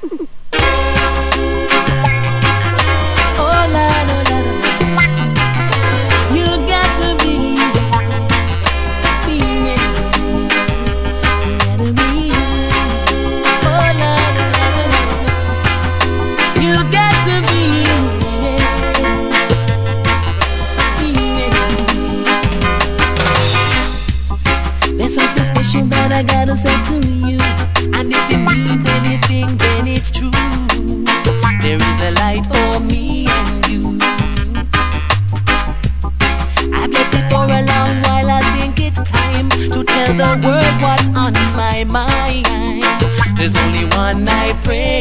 Oh la la la la. You got to be real. Oh la la la la. You got to be real. There's something special that I gotta say to you, and if it means anything, then it's true. There is a light for me and you. I've left it for a long while. I think it's time to tell the world what's on my mind. There's only one I pray